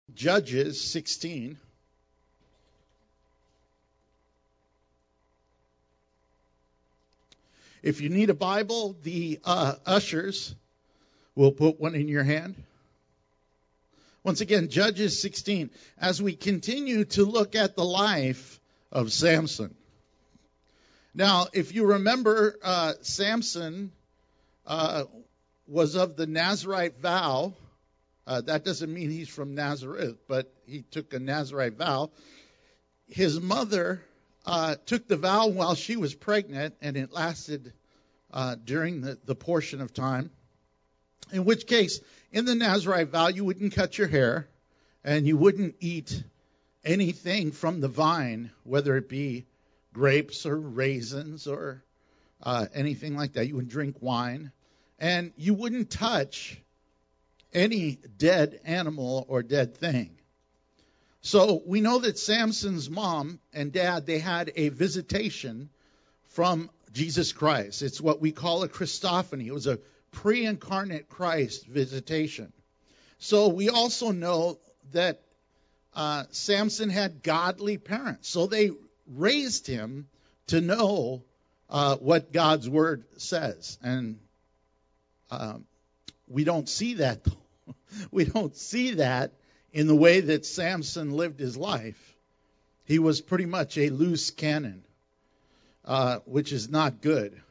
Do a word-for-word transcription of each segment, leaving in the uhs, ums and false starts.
Judges sixteen. If you need a Bible, the uh, ushers will put one in your hand. Once again, Judges sixteen. As we continue to look at the life of Samson. Now, if you remember, uh, Samson uh, was of the Nazarite vow. Uh, that doesn't mean he's from Nazareth, but he took a Nazarite vow. His mother uh, took the vow while she was pregnant, and it lasted uh, during the, the portion of time. In which case, in the Nazarite vow, you wouldn't cut your hair, and you wouldn't eat anything from the vine, whether it be grapes or raisins or uh, anything like that. You wouldn't drink wine, and you wouldn't touch any dead animal or dead thing. So we know that Samson's mom and dad, they had a visitation from Jesus Christ. It's what we call a Christophany. It was a pre-incarnate Christ visitation. So we also know that uh, Samson had godly parents. So they raised him to know uh, what God's word says. And um, we don't see that. We don't see that in the way that Samson lived his life. He was pretty much a loose cannon, uh, which is not good.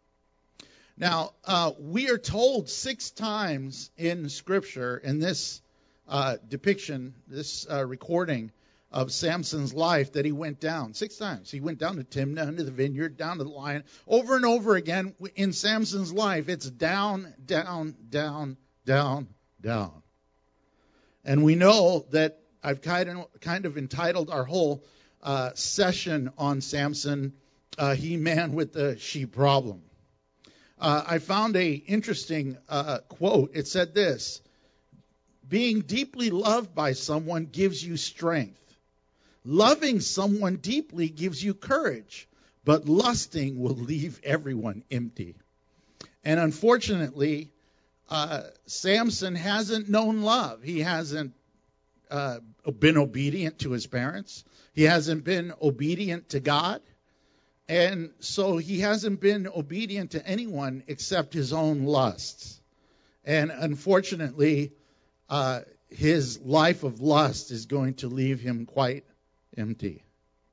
Now, uh, we are told six times in Scripture, in this uh, depiction, this uh, recording of Samson's life, that he went down. Six times. He went down to Timnah, into the vineyard, down to the lion. Over and over again in Samson's life, it's down, down, down, down, down. And we know that I've kind of, kind of entitled our whole uh, session on Samson, uh, He-Man with the She Problem. Uh, I found a interesting uh, quote. It said this: being deeply loved by someone gives you strength. Loving someone deeply gives you courage, but lusting will leave everyone empty. And unfortunately, uh, Samson hasn't known love. He hasn't uh, been obedient to his parents. He hasn't been obedient to God. And so he hasn't been obedient to anyone except his own lusts. And unfortunately, uh, his life of lust is going to leave him quite empty.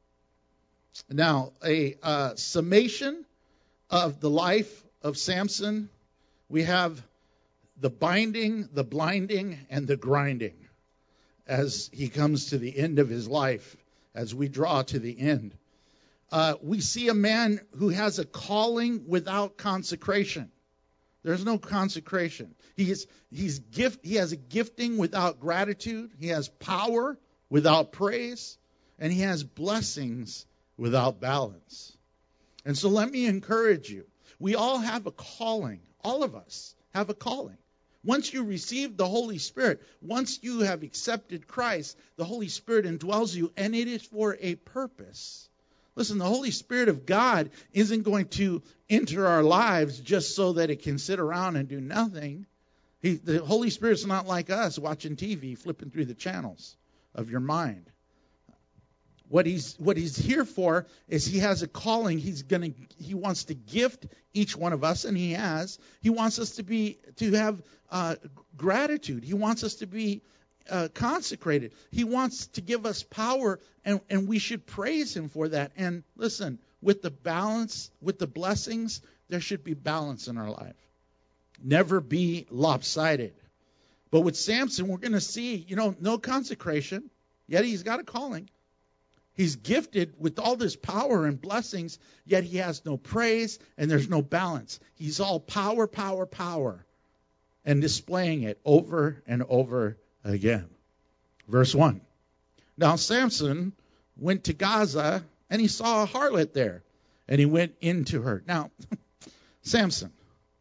Now, a uh, summation of the life of Samson, we have the binding, the blinding, and the grinding as he comes to the end of his life, as we draw to the end. Uh, we see a man who has a calling without consecration. There's no consecration. He is, he's gift, he has a gifting without gratitude. He has power without praise. And he has blessings without balance. And so let me encourage you. We all have a calling. All of us have a calling. Once you receive the Holy Spirit, once you have accepted Christ, the Holy Spirit indwells you, and it is for a purpose. Listen, the Holy Spirit of God isn't going to enter our lives just so that it can sit around and do nothing. He, the Holy Spirit's not like us watching T V, flipping through the channels of your mind. What he's what he's here for is he has a calling. He's gonna he wants to gift each one of us, and he has. He wants us to be to have uh, gratitude. He wants us to be uh, consecrated. He wants to give us power, and, and we should praise him for that. And listen, with the balance, with the blessings, there should be balance in our life. Never be lopsided. But with Samson, we're going to see, you know, no consecration, yet he's got a calling. He's gifted with all this power and blessings, yet he has no praise and there's no balance. He's all power, power, power, and displaying it over and over again. Verse one. Now Samson went to Gaza, and he saw a harlot there, and he went into her. Now, Samson,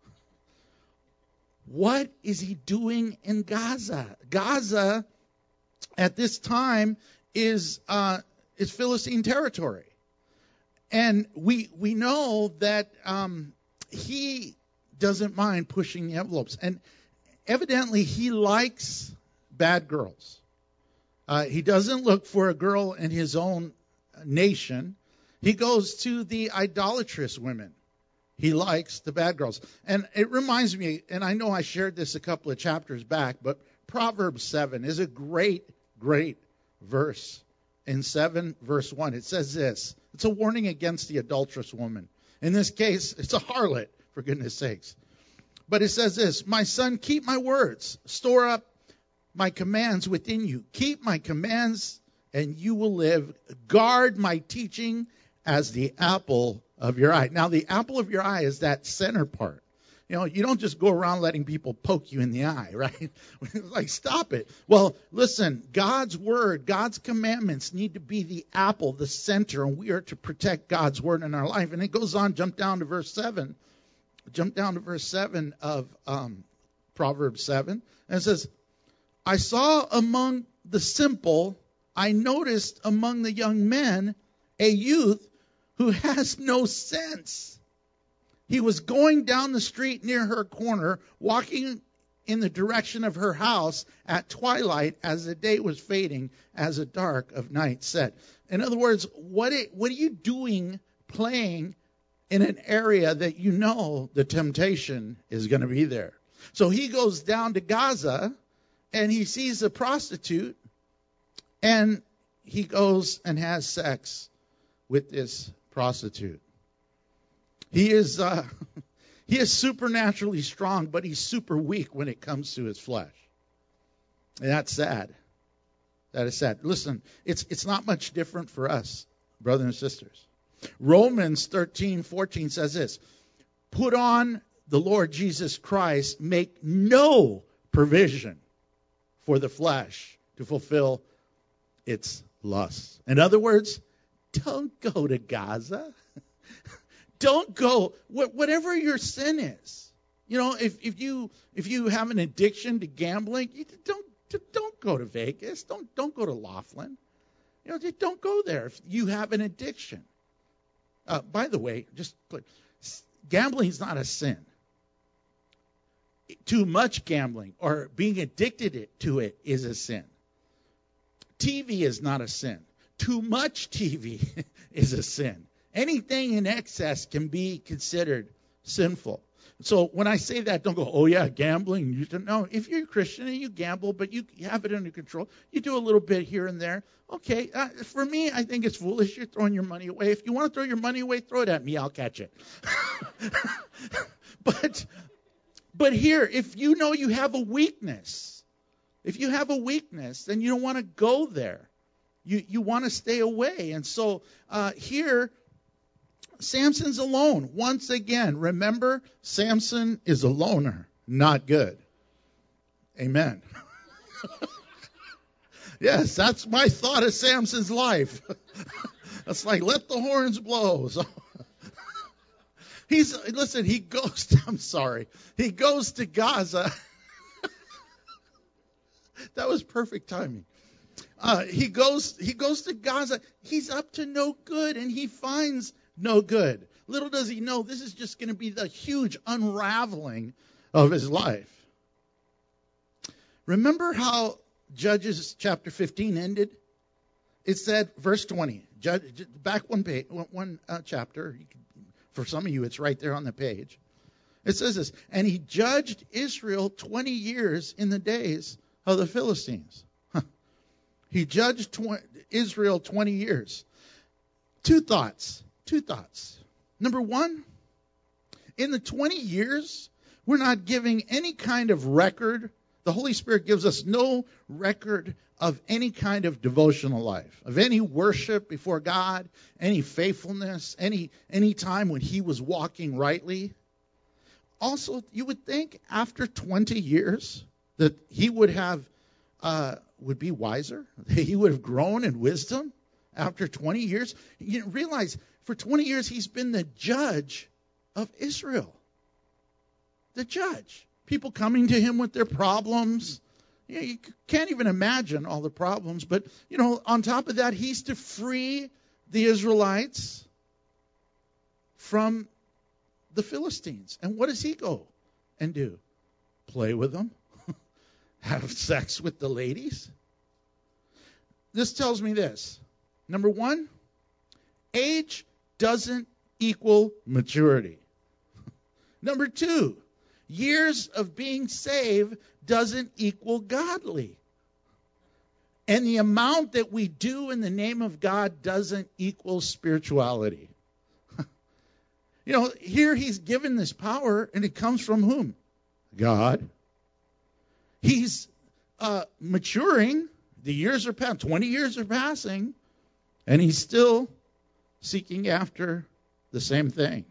what is he doing in Gaza? Gaza, at this time, is uh, is Philistine territory. And we we know that um, he doesn't mind pushing the envelopes. And evidently he likes bad girls. Uh, he doesn't look for a girl in his own nation. He goes to the idolatrous women. He likes the bad girls. And it reminds me, and I know I shared this a couple of chapters back, but Proverbs seven is a great, great verse. In seven, verse one, it says this. It's a warning against the adulterous woman. In this case, it's a harlot, for goodness sakes. But it says this, my son, keep my words. Store up my commands within you. Keep my commands, and you will live. Guard my teaching as the apple of your eye. Now, the apple of your eye is that center part. You know, you don't just go around letting people poke you in the eye, right? Like, stop it. Well, listen, God's word, God's commandments need to be the apple, the center, and we are to protect God's word in our life. And it goes on, jump down to verse seven. Jump down to verse seven of um, Proverbs seven. And it says, I saw among the simple, I noticed among the young men, a youth who has no sense. He was going down the street near her corner, walking in the direction of her house at twilight as the day was fading, as the dark of night set. In other words, what it, what are you doing playing in an area that you know the temptation is going to be there? So he goes down to Gaza, and he sees a prostitute, and he goes and has sex with this prostitute. He is uh, he is supernaturally strong, but he's super weak when it comes to his flesh. And that's sad. That is sad. Listen, it's it's not much different for us, brothers and sisters. Romans thirteen fourteen says this, put on the Lord Jesus Christ, make no provision for the flesh to fulfill its lusts. In other words, don't go to Gaza. Don't go, whatever your sin is. You know, if, if you if you have an addiction to gambling, you don't don't go to Vegas. Don't don't go to Laughlin. You know, don't go there if you have an addiction. Uh, by the way, just put, gambling is not a sin. Too much gambling or being addicted to it is a sin. T V is not a sin. Too much T V is a sin. Anything in excess can be considered sinful. So when I say that, don't go, oh, yeah, gambling. You don't know. If you're a Christian and you gamble, but you have it under control, you do a little bit here and there. Okay, uh, for me, I think it's foolish. You're throwing your money away. If you want to throw your money away, throw it at me. I'll catch it. but, but here, if you know you have a weakness, if you have a weakness, then you don't want to go there. You, you want to stay away. And so uh, here, Samson's alone. Once again, remember, Samson is a loner, not good. Amen. Yes, that's my thought of Samson's life. It's like, let the horns blow. So, he's, listen, he goes, to, I'm sorry, he goes to Gaza. That was perfect timing. Uh, he goes, he goes to Gaza. He's up to no good, and he finds no good. Little does he know, this is just going to be the huge unraveling of his life. Remember how Judges chapter fifteen ended? It said, verse twenty, Judge, back one page, one uh, chapter. You can, for some of you, it's right there on the page. It says this, and he judged Israel twenty years in the days of the Philistines. Huh. He judged tw- Israel twenty years. Two thoughts. Two thoughts. Number one, in the twenty years, we're not giving any kind of record. The Holy Spirit gives us no record of any kind of devotional life, of any worship before God, any faithfulness, any any time when he was walking rightly. Also, you would think after twenty years that he would have uh, would be wiser. He would have grown in wisdom after twenty years. You realize for twenty years he's been the judge of Israel. The judge. People coming to him with their problems. You know, you can't even imagine all the problems. But, you know, on top of that, he's to free the Israelites from the Philistines. And what does he go and do? Play with them? Have sex with the ladies? this tells me this. Number one, age doesn't equal maturity. Number two, years of being saved doesn't equal godly. And the amount that we do in the name of God doesn't equal spirituality. You know, here he's given this power, and it comes from whom? God. He's uh, maturing. The years are passing. twenty years are passing. And he's still seeking after the same thing.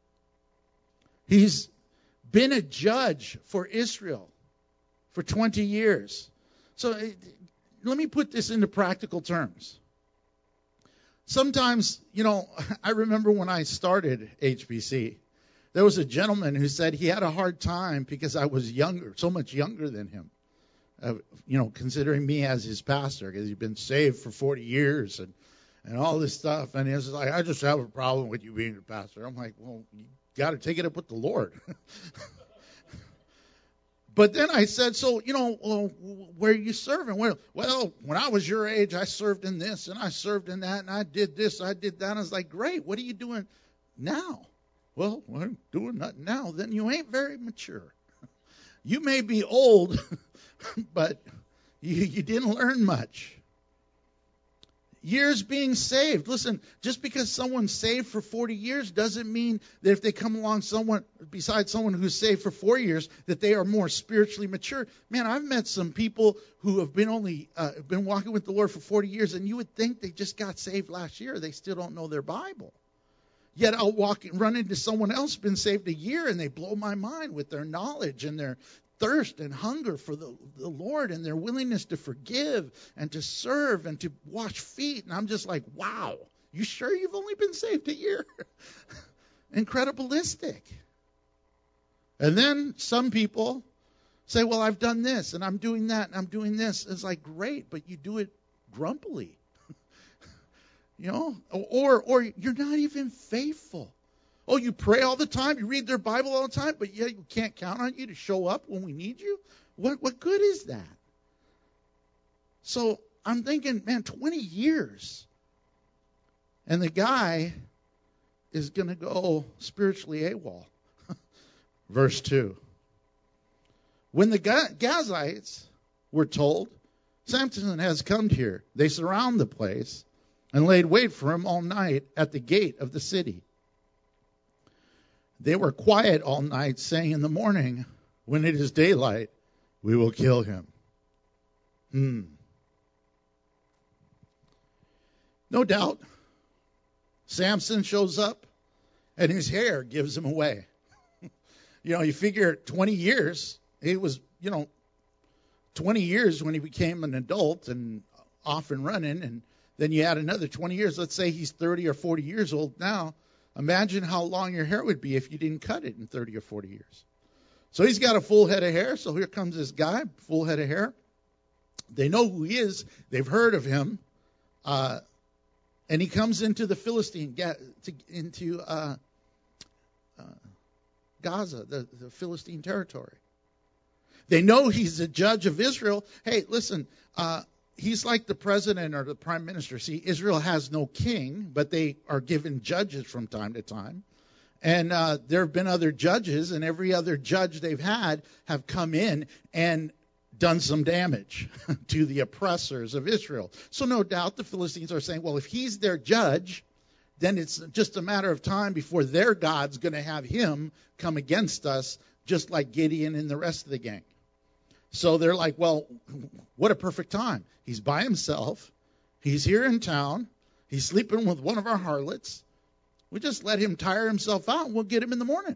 He's been a judge for Israel for twenty years. So it, let me put this into practical terms. Sometimes, you know, I remember when I started H B C, there was a gentleman who said he had a hard time because I was younger, so much younger than him. Uh, you know, considering me as his pastor, because he'd been saved for forty years and, and all this stuff. And he was like, I just have a problem with you being a pastor. I'm like, well, you got to take it up with the Lord. But then I said, so, you know, well, where are you serving? Well, well, when I was your age, I served in this and I served in that and I did this, I did that. I was like, great, what are you doing now? Well, I'm doing nothing now. Then you ain't very mature. You may be old, but you, you didn't learn much. Years being saved. Listen, just because someone's saved for forty years doesn't mean that if they come along someone besides someone who's saved for four years that they are more spiritually mature. Man, I've met some people who have been only uh, been walking with the Lord for forty years, and you would think they just got saved last year. They still don't know their Bible. Yet I'll walk and run into someone else been saved a year, and they blow my mind with their knowledge and their thirst and hunger for the, the Lord and their willingness to forgive and to serve and to wash feet. And I'm just like, wow, you sure you've only been saved a year? Incredibilistic. And then some people say, well, I've done this and I'm doing that and I'm doing this. It's like, great, but you do it grumpily. You know, or or you're not even faithful. Oh, you pray all the time, you read their Bible all the time, but yet you can't count on you to show up when we need you? What what good is that? So I'm thinking, man, twenty years. And the guy is going to go spiritually AWOL. Verse two. When the Gazites were told, Samson has come here, they surround the place and laid wait for him all night at the gate of the city. They were quiet all night, saying, in the morning, when it is daylight, we will kill him. Hmm. No doubt, Samson shows up, and his hair gives him away. You know, you figure twenty years, he was, you know, twenty years when he became an adult and off and running, and then you add another twenty years. Let's say he's thirty or forty years old now. Imagine how long your hair would be if you didn't cut it in thirty or forty years. So he's got a full head of hair. So here comes this guy, full head of hair. They know who he is. They've heard of him. Uh, and he comes into the Philistine, to, into uh, uh, Gaza, the, the Philistine territory. They know he's a judge of Israel. Hey, listen, uh, he's like the president or the prime minister. See, Israel has no king, but they are given judges from time to time. And uh, there have been other judges, and every other judge they've had have come in and done some damage to the oppressors of Israel. So no doubt the Philistines are saying, well, if he's their judge, then it's just a matter of time before their God's going to have him come against us, just like Gideon and the rest of the gang. So they're like, well, what a perfect time. He's by himself. He's here in town. He's sleeping with one of our harlots. We just let him tire himself out and we'll get him in the morning.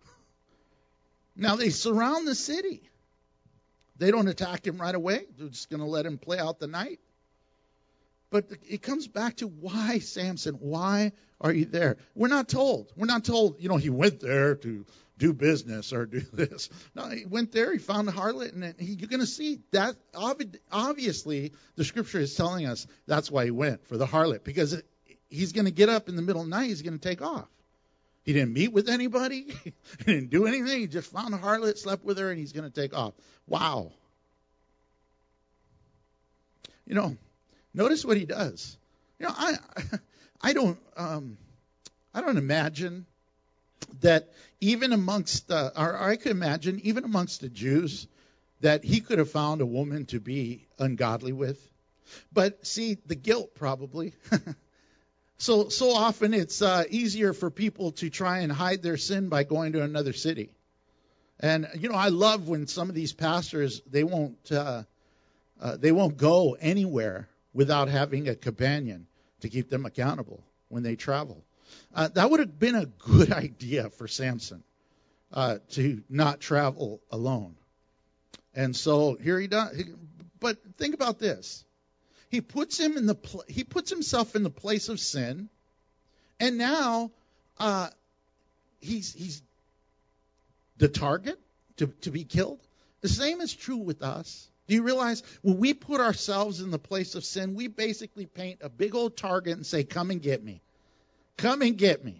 Now they surround the city. They don't attack him right away. They're just going to let him play out the night. But it comes back to why, Samson, why are you there? We're not told. We're not told, you know, he went there to do business or do this. No, he went there, he found a harlot, and he, you're going to see that. Obviously, the scripture is telling us that's why he went, for the harlot, because it, he's going to get up in the middle of the night, he's going to take off. He didn't meet with anybody, he didn't do anything, he just found a harlot, slept with her, and he's going to take off. Wow. You know, Notice what he does. You know, I I don't um, I don't imagine that even amongst uh, or I could imagine even amongst the Jews that he could have found a woman to be ungodly with. But see, the guilt probably. so so often it's uh, easier for people to try and hide their sin by going to another city. And you know, I love when some of these pastors they won't uh, uh, they won't go anywhere without having a companion to keep them accountable when they travel. Uh, that would have been a good idea for Samson uh, to not travel alone. And so here he does. But think about this: he puts him in the pl- he puts himself in the place of sin, and now uh, he's he's the target to, to be killed. The same is true with us. Do you realize when we put ourselves in the place of sin, we basically paint a big old target and say, "Come and get me. Come and get me."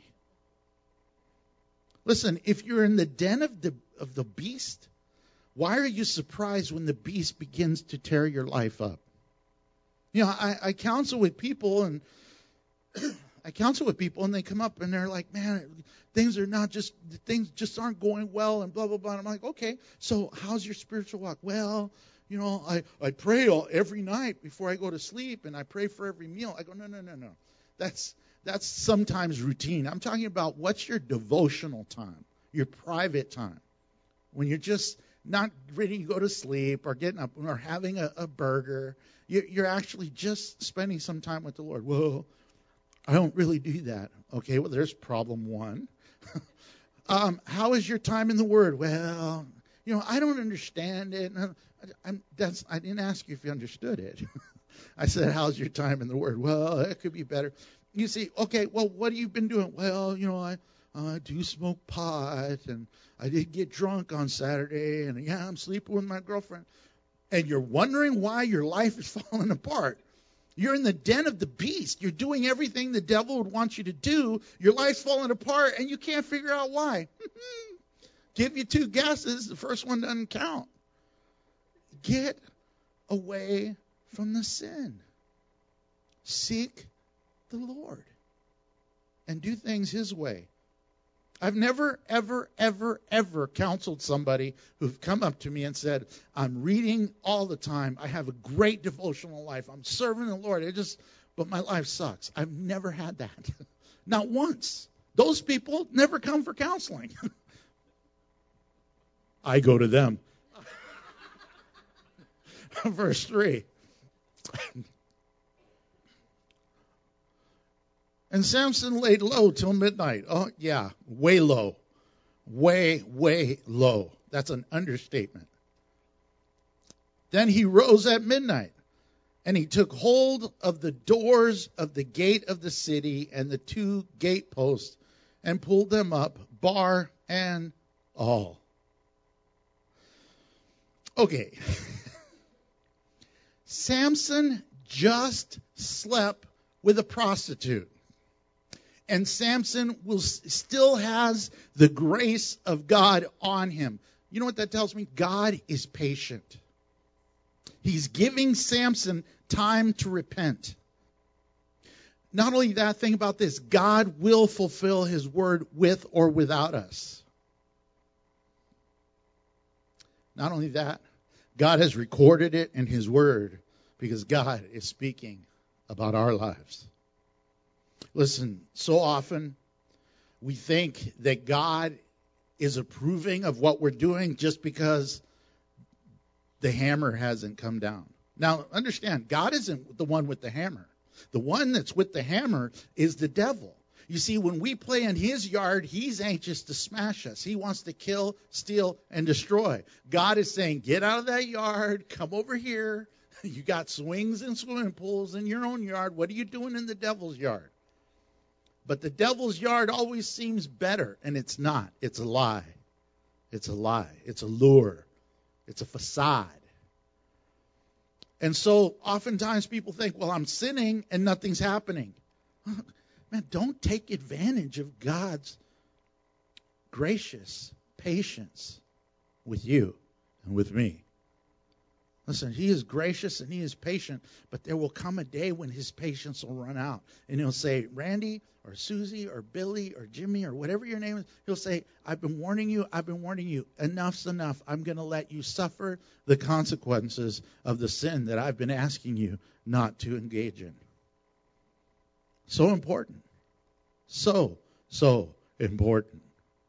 Listen, if you're in the den of the of the beast, why are you surprised when the beast begins to tear your life up? You know, I, I counsel with people and I counsel with people and they come up and they're like, "Man, things are not just things just aren't going well," and blah blah blah. And I'm like, "Okay, so how's your spiritual walk?" "Well, you know, I, I pray all, every night before I go to sleep, and I pray for every meal." I go, no, no, no, no. That's that's sometimes routine. I'm talking about what's your devotional time, your private time, when you're just not ready to go to sleep or getting up or having a, a burger. You're, you're actually just spending some time with the Lord. Well, I don't really do that. Okay, well, there's problem one. um, how is your time in the Word? Well, you know, I don't understand it. I'm, that's, I didn't ask you if you understood it. I said, how's your time in the Word? Well, it could be better. You see, okay, well, what have you been doing? Well, you know, I uh, do smoke pot, and I did get drunk on Saturday, and yeah, I'm sleeping with my girlfriend. And you're wondering why your life is falling apart. You're in the den of the beast. You're doing everything the devil would want you to do. Your life's falling apart, and you can't figure out why. Give you two guesses. The first one doesn't count. Get away from the sin. Seek the Lord and do things His way. I've never, ever, ever, ever counseled somebody who've come up to me and said, "I'm reading all the time. I have a great devotional life. I'm serving the Lord. It just, but my life sucks." I've never had that. Not once. Those people never come for counseling. I go to them. Verse three. And Samson laid low till midnight. Oh, yeah, way low. Way, way low. That's an understatement. Then he rose at midnight, and he took hold of the doors of the gate of the city and the two gate posts and pulled them up, bar and all. Okay. Samson just slept with a prostitute. And Samson will still has the grace of God on him. You know what that tells me? God is patient. He's giving Samson time to repent. Not only that, think about this. God will fulfill His word with or without us. Not only that, God has recorded it in His word because God is speaking about our lives. Listen, so often we think that God is approving of what we're doing just because the hammer hasn't come down. Now, understand, God isn't the one with the hammer. The one that's with the hammer is the devil. You see, when we play in his yard, he's anxious to smash us. He wants to kill, steal, and destroy. God is saying, get out of that yard, come over here. You got swings and swimming pools in your own yard. What are you doing in the devil's yard? But the devil's yard always seems better, and it's not. It's a lie. It's a lie. It's a lure. It's a facade. And so oftentimes people think, well, I'm sinning and nothing's happening. Man, don't take advantage of God's gracious patience with you and with me. Listen, he is gracious and he is patient, but there will come a day when his patience will run out. And he'll say, Randy or Susie or Billy or Jimmy or whatever your name is, he'll say, I've been warning you, I've been warning you. Enough's enough. I'm going to let you suffer the consequences of the sin that I've been asking you not to engage in. So important. So, so important.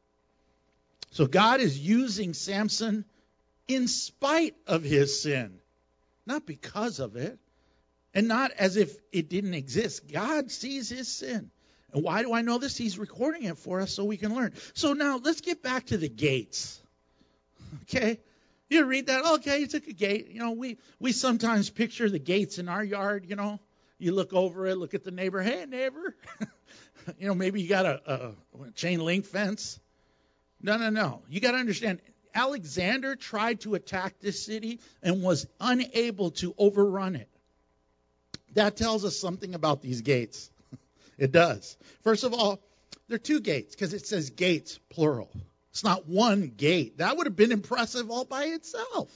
So God is using Samson in spite of his sin, not because of it, and not as if it didn't exist. God sees his sin. And why do I know this? He's recording it for us so we can learn. So now let's get back to the gates. Okay? You read that? Okay, you took a gate. You know, we, we sometimes picture the gates in our yard, you know. You look over it, look at the neighbor. Hey, neighbor. You know, maybe you got a, a chain link fence. No, no, no. You got to understand, Alexander tried to attack this city and was unable to overrun it. That tells us something about these gates. It does. First of all, there are two gates because it says gates, plural. It's not one gate. That would have been impressive all by itself.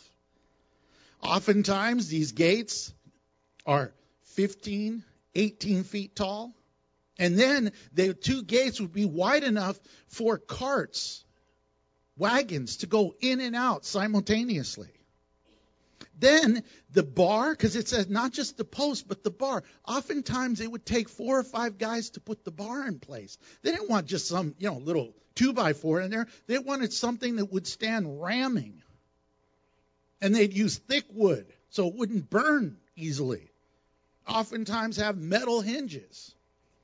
Oftentimes, these gates are fifteen, eighteen feet tall. And then the two gates would be wide enough for carts, wagons to go in and out simultaneously. Then the bar, because it says not just the post, but the bar. Oftentimes it would take four or five guys to put the bar in place. They didn't want just some, you know, little two by four in there. They wanted something that would stand ramming. And they'd use thick wood so it wouldn't burn easily. Oftentimes have metal hinges.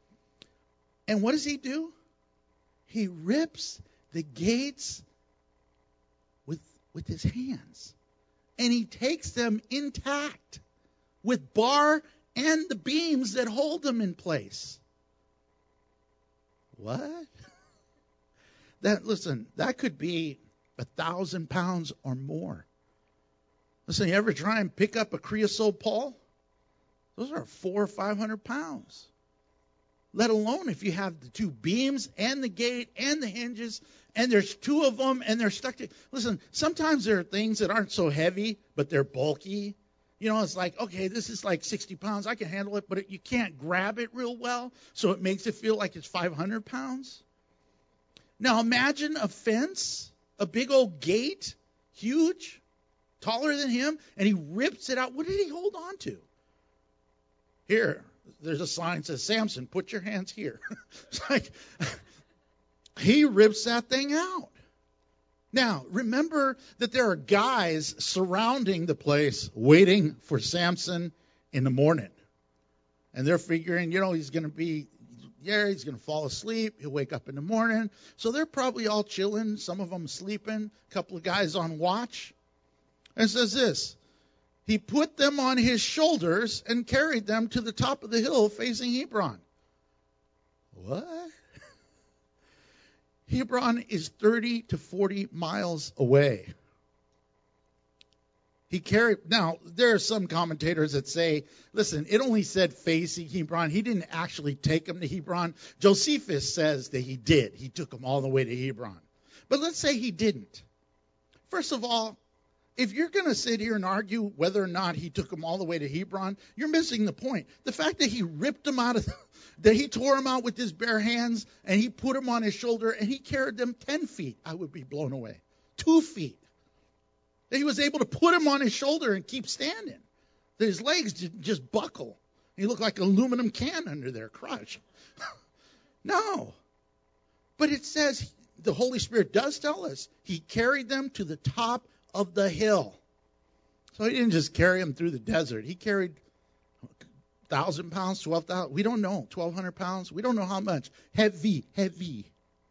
And what does he do? He rips the gates with, with his hands. And he takes them intact with bar and the beams that hold them in place. What? That, listen, that could be a thousand pounds or more. Listen, you ever try and pick up a creosote pole? Those are four or five hundred pounds. Let alone if you have the two beams and the gate and the hinges, and there's two of them and they're stuck to. Listen, sometimes there are things that aren't so heavy, but they're bulky. You know, it's like, okay, this is like sixty pounds. I can handle it, but it, you can't grab it real well, so it makes it feel like it's five hundred pounds. Now imagine a fence, a big old gate, huge, taller than him, and he rips it out. What did he hold on to? Here. There's a sign that says, Samson, put your hands here. It's like, he rips that thing out. Now, remember that there are guys surrounding the place waiting for Samson in the morning. And they're figuring, you know, he's going to be there. He's going to fall asleep. He'll wake up in the morning. So they're probably all chilling. Some of them sleeping. A couple of guys on watch. And it says this. He put them on his shoulders and carried them to the top of the hill facing Hebron. What? Hebron is thirty to forty miles away. He carried, now, there are some commentators that say, listen, it only said facing Hebron. He didn't actually take them to Hebron. Josephus says that he did. He took them all the way to Hebron. But let's say he didn't. First of all, if you're going to sit here and argue whether or not he took them all the way to Hebron, you're missing the point. The fact that he ripped them out of, the, that he tore them out with his bare hands and he put them on his shoulder and he carried them ten feet, I would be blown away. Two feet. That he was able to put them on his shoulder and keep standing. That his legs didn't just buckle. He looked like an aluminum can under there, crushed. No. But it says, the Holy Spirit does tell us, he carried them to the top of the hill. So he didn't just carry them through the desert. He carried one thousand pounds, twelve thousand. We don't know. twelve hundred pounds. We don't know how much. Heavy, heavy.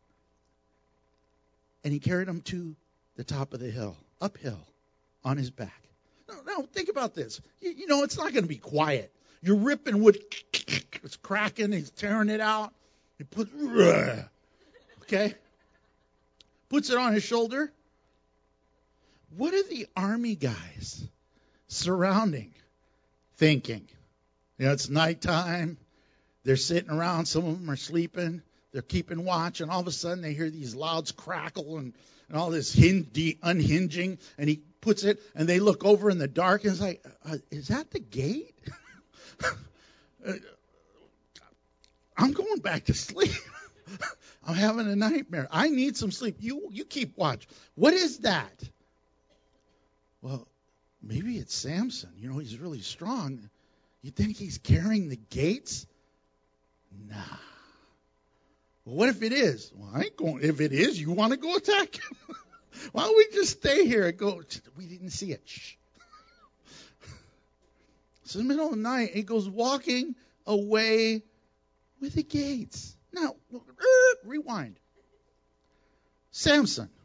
And he carried them to the top of the hill, uphill, on his back. Now, now think about this. You, you know, it's not going to be quiet. You're ripping wood. It's cracking. He's tearing it out. He puts, okay? Puts it on his shoulder. What are the army guys surrounding thinking? You know, it's nighttime. They're sitting around. Some of them are sleeping. They're keeping watch. And all of a sudden they hear these louds crackle and, and all this hinge, unhinging. And he puts it, and they look over in the dark, and it's like, uh, is that the gate? I'm going back to sleep. I'm having a nightmare. I need some sleep. You you keep watch. What is that? Well, maybe it's Samson. You know, he's really strong. You think he's carrying the gates? Nah. Well, what if it is? Well, I ain't going. If it is, you want to go attack him? Why don't we just stay here and go? We didn't see it. Shh. It's in the middle of the night. He goes walking away with the gates. Now, uh, rewind. Samson,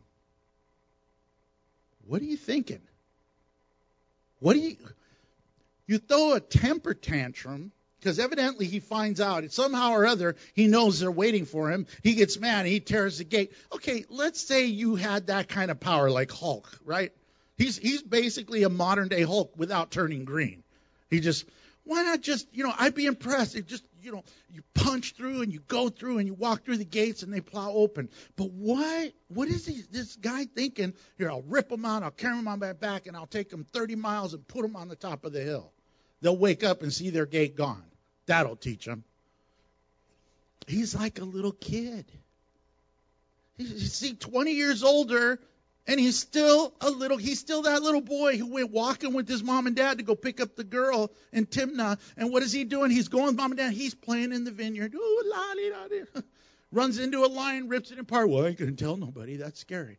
what are you thinking? What do you... You throw a temper tantrum, because evidently he finds out. Somehow or other, he knows they're waiting for him. He gets mad, and he tears the gate. Okay, let's say you had that kind of power like Hulk, right? He's he's basically a modern-day Hulk without turning green. He just... Why not just, you know, I'd be impressed if just, you know, you punch through and you go through and you walk through the gates and they plow open. But why, what is he, this guy thinking? Here, I'll rip him out, I'll carry him on my back, and I'll take them thirty miles and put them on the top of the hill. They'll wake up and see their gate gone. That'll teach them. He's like a little kid. He's, you see, twenty years older, and he's still a little, he's still that little boy who went walking with his mom and dad to go pick up the girl in Timnah. And what is he doing? He's going with mom and dad. He's playing in the vineyard. Ooh, la-dee-da-dee. Runs into a lion, rips it apart. Well, I ain't going to tell nobody. That's scary.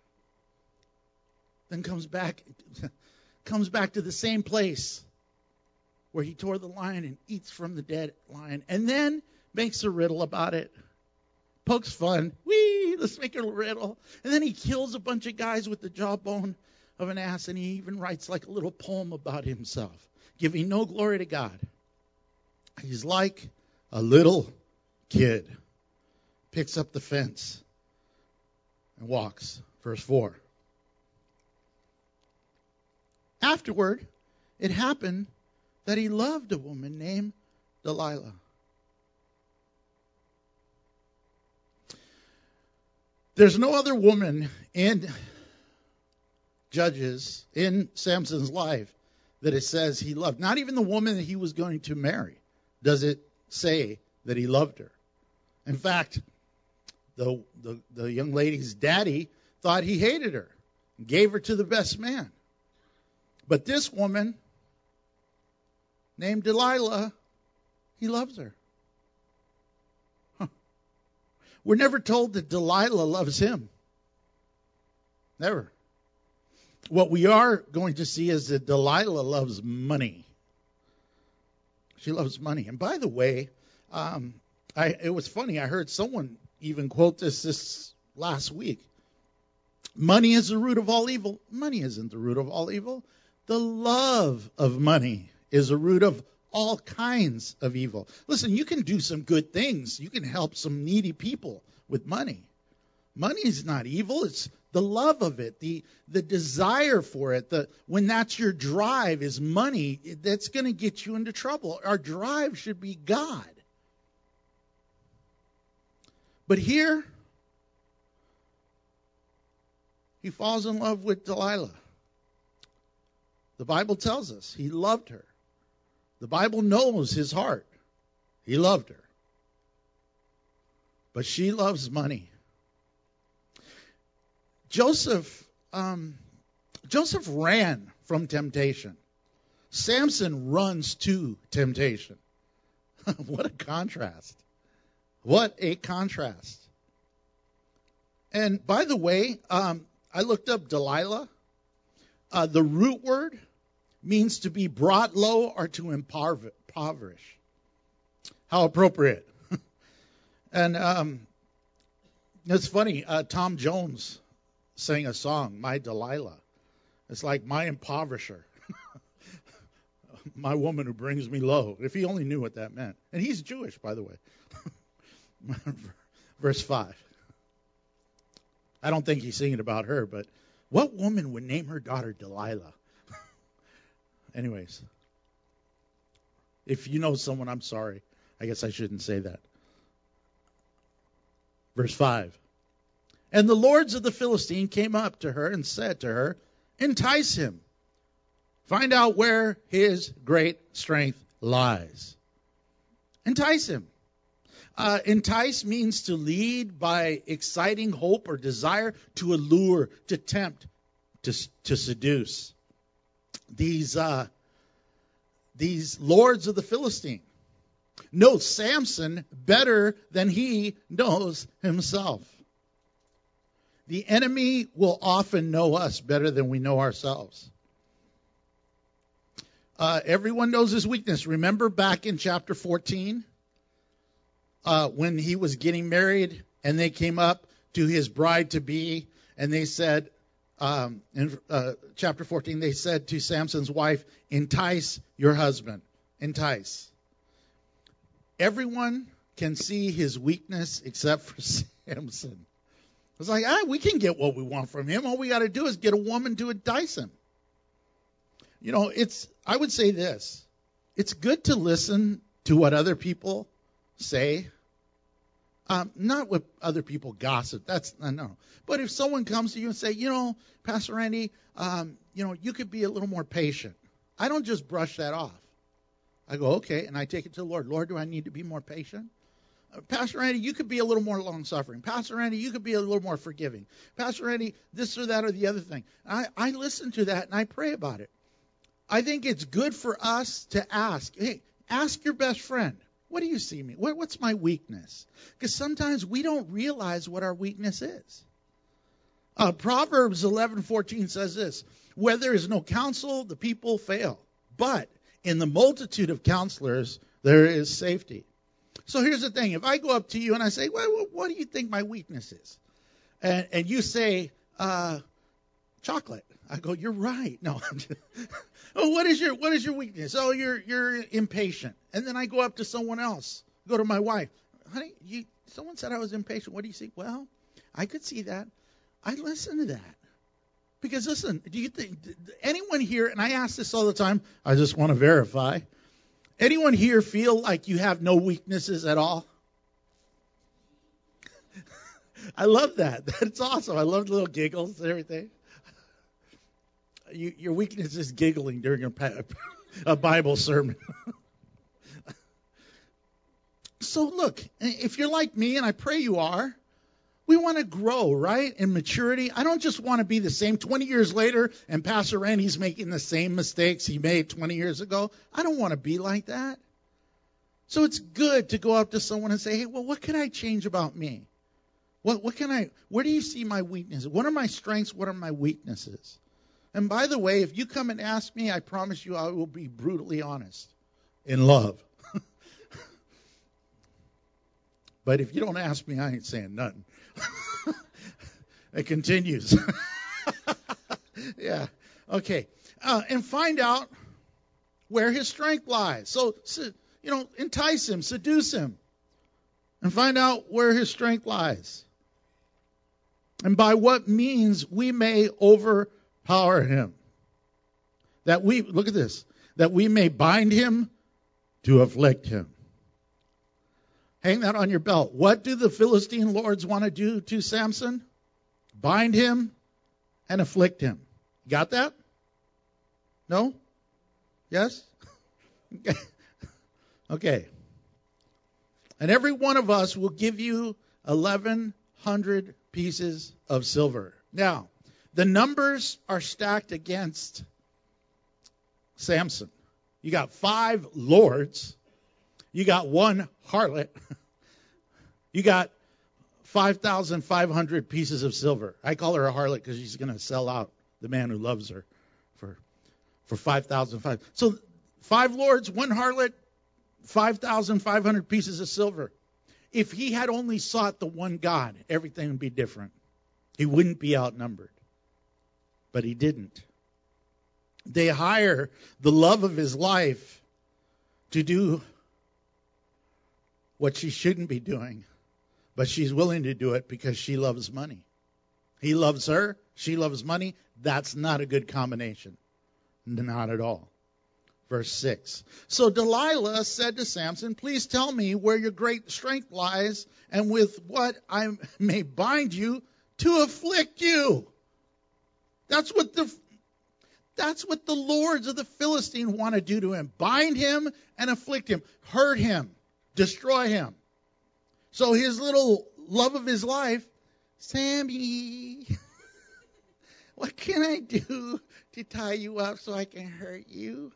Then comes back, comes back to the same place where he tore the lion and eats from the dead lion. And then makes a riddle about it. Pokes fun. Whee! Let's make a riddle. And then he kills a bunch of guys with the jawbone of an ass, and he even writes like a little poem about himself, giving no glory to God. He's like a little kid. Picks up the fence and walks. Verse four. Afterward, it happened that he loved a woman named Delilah. There's no other woman in Judges, in Samson's life, that it says he loved. Not even the woman that he was going to marry does it say that he loved her. In fact, the, the, the young lady's daddy thought he hated her and gave her to the best man. But this woman, named Delilah, he loves her. We're never told that Delilah loves him. Never. What we are going to see is that Delilah loves money. She loves money. And by the way, um, I, it was funny. I heard someone even quote this this last week. Money is the root of all evil. Money isn't the root of all evil. The love of money is the root of all kinds of evil. Listen, you can do some good things. You can help some needy people with money. Money is not evil. It's the love of it, the the desire for it. The when that's your drive is money, that's going to get you into trouble. Our drive should be God. But here, he falls in love with Delilah. The Bible tells us he loved her. The Bible knows his heart. He loved her. But she loves money. Joseph, um, Joseph ran from temptation. Samson runs to temptation. What a contrast. What a contrast. And by the way, um, I looked up Delilah. Uh, the root word means to be brought low or to impoverish. How appropriate. And um, it's funny, uh, Tom Jones sang a song, My Delilah. It's like my impoverisher. My woman who brings me low. If he only knew what that meant. And he's Jewish, by the way. Verse five. I don't think he's singing about her, but what woman would name her daughter Delilah? Anyways, if you know someone, I'm sorry. I guess I shouldn't say that. Verse five. And the lords of the Philistine came up to her and said to her, Entice him. Find out where his great strength lies. Entice him. Uh, entice means to lead by exciting hope or desire, to allure, to tempt, to, to seduce. These, uh, these lords of the Philistine know Samson better than he knows himself. The enemy will often know us better than we know ourselves. Uh, everyone knows his weakness. Remember back in chapter fourteen? Uh, when he was getting married and they came up to his bride-to-be and they said, um, in uh, chapter fourteen, they said to Samson's wife, entice your husband. Entice. Everyone can see his weakness except for Samson. It's like, ah, we can get what we want from him. All we got to do is get a woman to entice him. You know, it's, I would say this. It's good to listen to what other people say, um, not what other people gossip. That's uh, no. But if someone comes to you and say, you know, Pastor Randy, um, you know, you could be a little more patient. I don't just brush that off. I go, okay, and I take it to the Lord. Lord, do I need to be more patient? Uh, Pastor Randy, you could be a little more long-suffering. Pastor Randy, you could be a little more forgiving. Pastor Randy, this or that or the other thing. I, I listen to that and I pray about it. I think it's good for us to ask. Hey, ask your best friend. What do you see me? What, what's my weakness? Because sometimes we don't realize what our weakness is. Uh, Proverbs eleven fourteen says this, where there is no counsel, the people fail. But in the multitude of counselors, there is safety. So here's the thing. If I go up to you and I say, well, what do you think my weakness is? And, and you say, uh, chocolate. I go, you're right. No. Oh, what is your what is your weakness? Oh, you're you're impatient. And then I go up to someone else. Go to my wife. Honey, you someone said I was impatient. What do you see? Well, I could see that. I listen to that. Because listen, do you think anyone here, and I ask this all the time, I just want to verify. Anyone here feel like you have no weaknesses at all? I love that. That's awesome. I love the little giggles and everything. You, your weakness is giggling during a, a Bible sermon. So look, if you're like me, and I pray you are, we want to grow, right, in maturity. I don't just want to be the same twenty years later and Pastor Randy's making the same mistakes he made twenty years ago. I don't want to be like that. So it's good to go up to someone and say, hey, well, what can I change about me? What, what can I, where do you see my weaknesses? What are my strengths? What are my weaknesses? And by the way, if you come and ask me, I promise you I will be brutally honest in love. But if you don't ask me, I ain't saying nothing. It continues. Yeah. Okay. Uh, and find out where his strength lies. So, you know, entice him, seduce him, and find out where his strength lies. And by what means we may overpower him. That we, look at this, that we may bind him to afflict him. Hang that on your belt. What do the Philistine lords want to do to Samson? Bind him and afflict him. Got that? No? Yes? Okay. Okay. And every one of us will give you eleven hundred pieces of silver. Now, the numbers are stacked against Samson. You got five lords. You got one harlot. You got five thousand five hundred pieces of silver. I call her a harlot because she's going to sell out the man who loves her for for five thousand five. So five lords, one harlot, five thousand five hundred pieces of silver. If he had only sought the one God, everything would be different. He wouldn't be outnumbered. But he didn't. They hire the love of his life to do what she shouldn't be doing, but she's willing to do it because she loves money. He loves her, she loves money. That's not a good combination. Not at all. Verse six. So Delilah said to Samson, please tell me where your great strength lies and with what I may bind you to afflict you. That's what the That's what the lords of the Philistine want to do to him. Bind him and afflict him. Hurt him. Destroy him. So his little love of his life, Sammy, what can I do to tie you up so I can hurt you?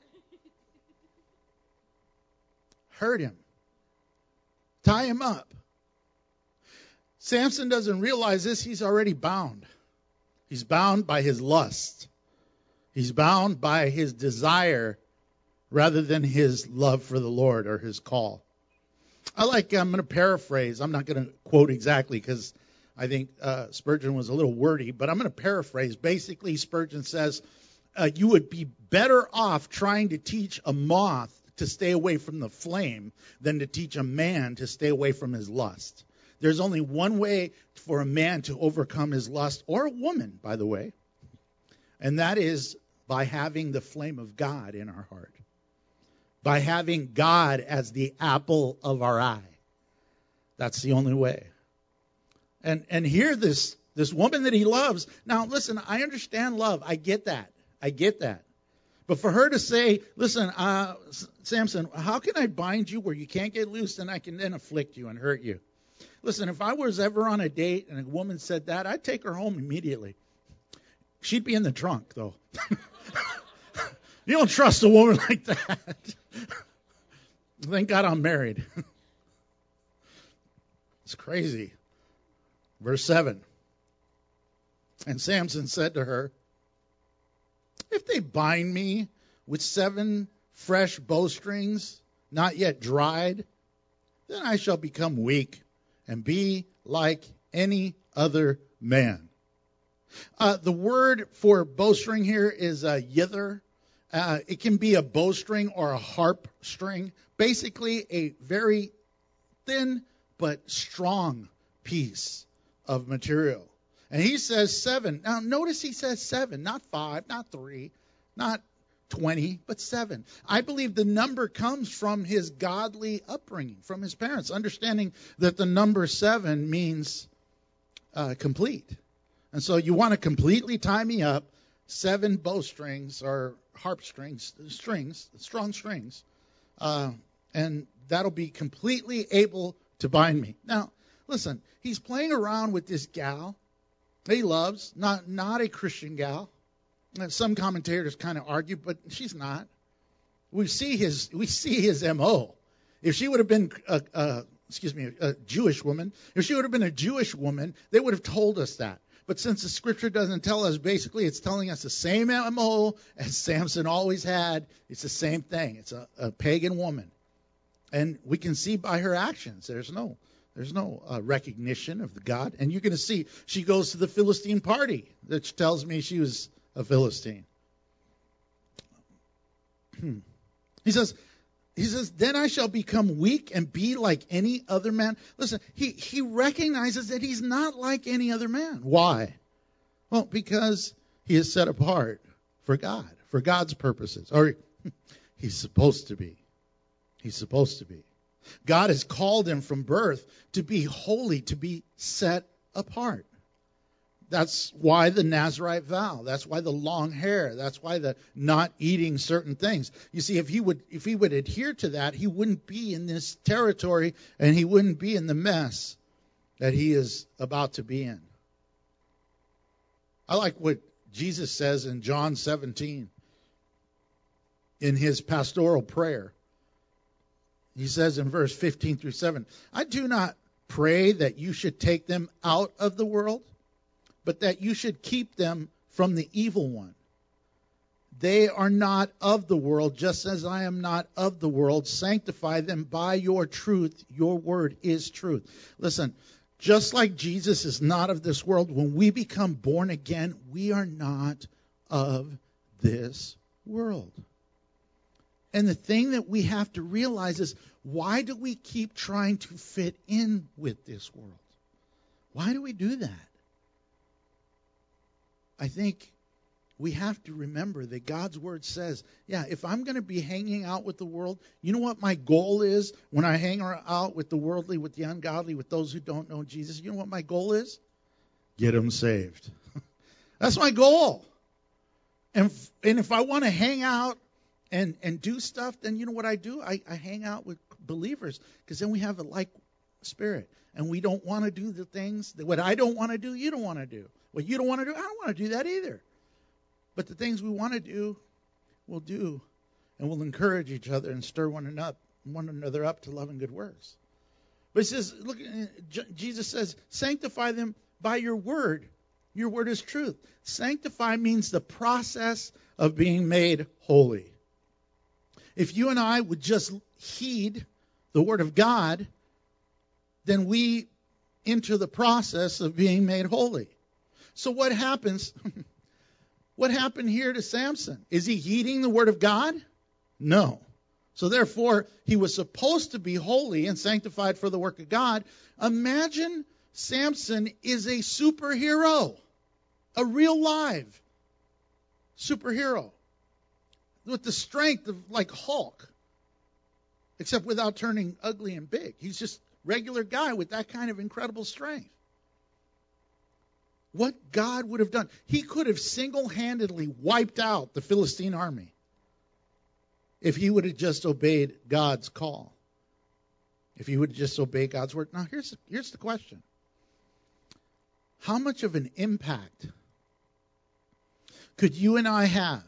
Hurt him. Tie him up. Samson doesn't realize this. He's already bound. He's bound by his lust. He's bound by his desire rather than his love for the Lord or his call. I like, I'm going to paraphrase. I'm not going to quote exactly because I think uh, Spurgeon was a little wordy, but I'm going to paraphrase. Basically, Spurgeon says, uh, you would be better off trying to teach a moth to stay away from the flame than to teach a man to stay away from his lust. There's only one way for a man to overcome his lust, or a woman, by the way, and that is by having the flame of God in our heart, by having God as the apple of our eye. That's the only way. And and here this this woman that he loves. Now, listen, I understand love. I get that. I get that. But for her to say, listen, uh, Samson, how can I bind you where you can't get loose and I can then afflict you and hurt you? Listen, if I was ever on a date and a woman said that, I'd take her home immediately. She'd be in the trunk, though. You don't trust a woman like that. Thank God I'm married. It's crazy. Verse seven. And Samson said to her, if they bind me with seven fresh bowstrings, not yet dried, then I shall become weak and be like any other man. Uh, the word for bowstring here is uh, yither. Uh, it can be a bowstring or a harp string. Basically, a very thin but strong piece of material. And he says seven. Now, notice he says seven, not five, not three, not twenty, but seven. I believe the number comes from his godly upbringing, from his parents, understanding that the number seven means uh, complete. And so you want to completely tie me up, seven bowstrings or harp strings, strings, strong strings, uh, and that'll be completely able to bind me. Now, listen, he's playing around with this gal he loves, not not a Christian gal. And some commentators kind of argue, but she's not. We see his we see his M O. If she would have been a, a excuse me a Jewish woman, if she would have been a Jewish woman, they would have told us that. But since the scripture doesn't tell us, basically it's telling us the same M O as Samson always had. It's the same thing. It's a, a pagan woman, and we can see by her actions. There's no. There's no uh, recognition of the God. And you're going to see she goes to the Philistine party, which tells me she was a Philistine. He says, he says, then I shall become weak and be like any other man. Listen, he, he recognizes that he's not like any other man. Why? Well, because he is set apart for God, for God's purposes. Or he's supposed to be. He's supposed to be. God has called him from birth to be holy, to be set apart. That's why the Nazirite vow. That's why the long hair. That's why the not eating certain things. You see, if he would if he would adhere to that, he wouldn't be in this territory and he wouldn't be in the mess that he is about to be in. I like what Jesus says in John seventeen in his pastoral prayer. He says in verse fifteen through seven, I do not pray that you should take them out of the world, but that you should keep them from the evil one. They are not of the world, just as I am not of the world. Sanctify them by your truth. Your word is truth. Listen, just like Jesus is not of this world, when we become born again, we are not of this world. And the thing that we have to realize is, why do we keep trying to fit in with this world? Why do we do that? I think we have to remember that God's word says, yeah, if I'm going to be hanging out with the world, you know what my goal is when I hang out with the worldly, with the ungodly, with those who don't know Jesus? You know what my goal is? Get them saved. That's my goal. And, and if I want to hang out and, and do stuff, then you know what I do? I, I hang out with believers, because then we have a like spirit. And we don't want to do the things that what I don't want to do, you don't want to do. What you don't want to do, I don't want to do that either. But the things we want to do, we'll do. And we'll encourage each other and stir one up, one another up to love and good works. But it says, look, Jesus says, sanctify them by your word. Your word is truth. Sanctify means the process of being made holy. If you and I would just heed the word of God, then we enter the process of being made holy. So what happens? What happened here to Samson? Is he heeding the word of God? No. So therefore, he was supposed to be holy and sanctified for the work of God. Imagine Samson is a superhero, a real live superhero with the strength of like Hulk, except without turning ugly and big. He's just a regular guy with that kind of incredible strength. What God would have done, he could have single-handedly wiped out the Philistine army if he would have just obeyed God's call. If he would have just obeyed God's word. Now, here's, here's the question. How much of an impact could you and I have?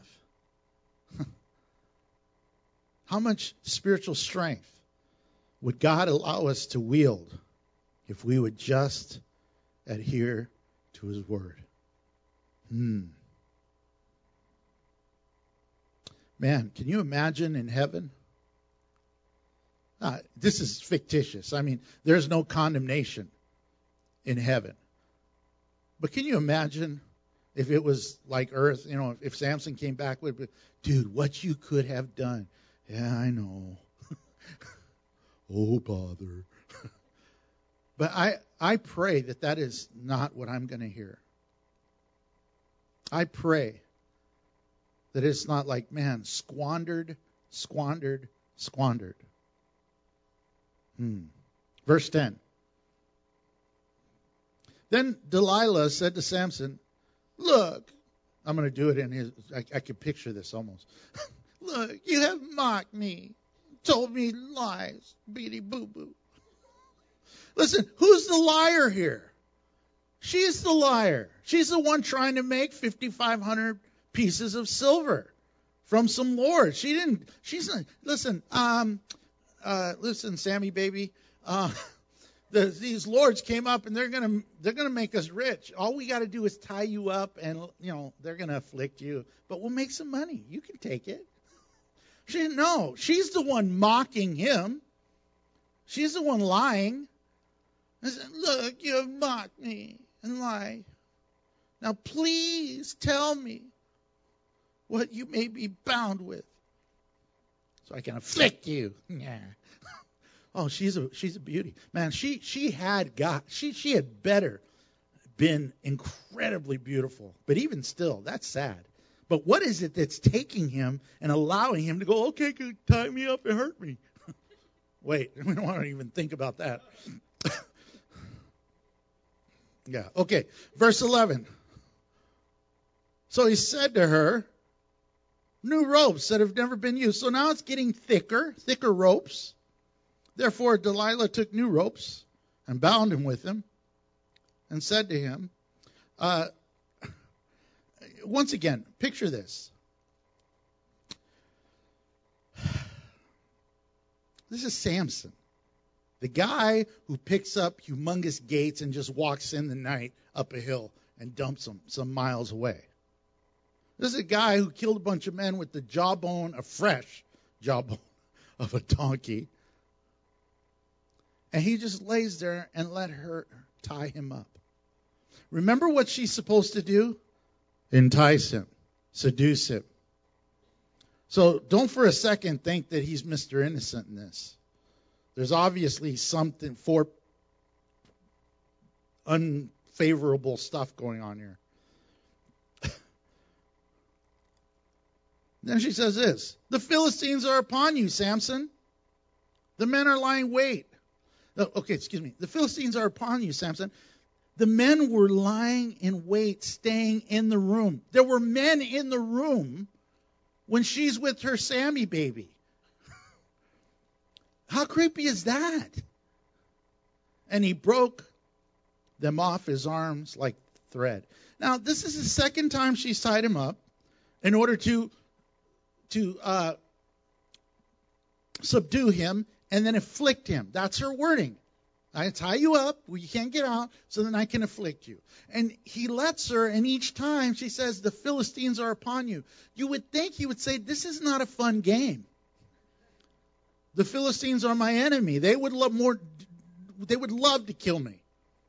How much spiritual strength would God allow us to wield if we would just adhere to his word? Hmm. Man, can you imagine in heaven? Uh, this is fictitious. I mean, there's no condemnation in heaven. But can you imagine if it was like earth, you know, if Samson came back with, dude, what you could have done. Yeah, I know. Oh, bother. But I, I pray that that is not what I'm going to hear. I pray that it's not like, man, squandered, squandered, squandered. Hmm. Verse ten. Then Delilah said to Samson, look, I'm going to do it in his, I, I can picture this almost. Look, you have mocked me, told me lies, beady boo-boo. Listen, who's the liar here? She's the liar. She's the one trying to make fifty-five hundred pieces of silver from some lord. She didn't, she's not, listen, um, uh, listen, Sammy baby, uh, the, these lords came up and they're going to, they're going to make us rich. All we got to do is tie you up and, you know, they're going to afflict you, but we'll make some money. You can take it. She didn't know. She's the one mocking him. She's the one lying. I said, look, you have mocked me and lied. Now please tell me what you may be bound with, so I can afflict you. Yeah. Oh, she's a she's a beauty, man. She she had got she she had better been incredibly beautiful, but even still, that's sad. But what is it that's taking him and allowing him to go? Okay, tie me up and hurt me. Wait, we don't want to even think about that. Yeah. Okay. Verse eleven. So he said to her, new ropes that have never been used. So now it's getting thicker, thicker ropes. Therefore, Delilah took new ropes and bound him with them and said to him, uh, once again, picture this. This is Samson, the guy who picks up humongous gates and just walks in the night up a hill and dumps them some miles away. This is a guy who killed a bunch of men with the jawbone, a fresh jawbone of a donkey. And he just lays there and let her tie him up. Remember what she's supposed to do? Entice him, seduce him. So don't for a second think that he's Mister Innocent in this. There's obviously something for unfavorable stuff going on here. Then she says this, the Philistines are upon you, Samson. The men are lying wait. Okay, excuse me. The Philistines are upon you, Samson. The men were lying in wait, staying in the room. There were men in the room when she's with her Sammy baby. How creepy is that? And he broke them off his arms like thread. Now, this is the second time she's tied him up in order to, to uh, subdue him and then afflict him. That's her wording. I tie you up where you can't get out, so then I can afflict you. And he lets her, and each time she says, the Philistines are upon you. You would think he would say, this is not a fun game. The Philistines are my enemy. They would love more, they would love to kill me.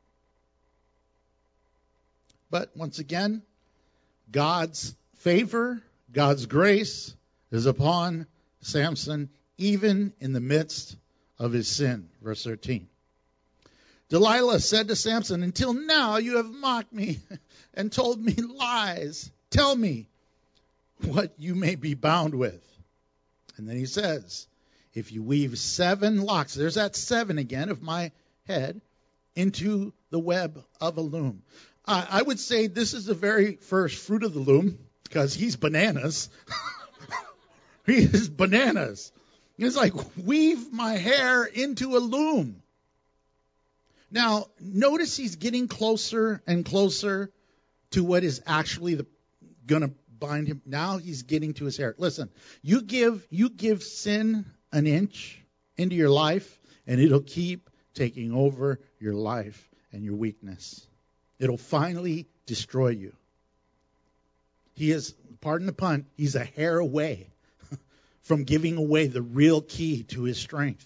But once again, God's favor, God's grace is upon Samson, even in the midst of his sin. Verse thirteen. Delilah said to Samson, until now you have mocked me and told me lies. Tell me what you may be bound with. And then he says, if you weave seven locks, there's that seven again of my head, into the web of a loom. Uh, I would say this is the very first fruit of the loom, because he's bananas. He is bananas. It's like, weave my hair into a loom. Now, notice he's getting closer and closer to what is actually going to bind him. Now he's getting to his hair. Listen, you give you give sin an inch into your life, and it'll keep taking over your life and your weakness. It'll finally destroy you. He is, pardon the pun, he's a hair away from giving away the real key to his strength.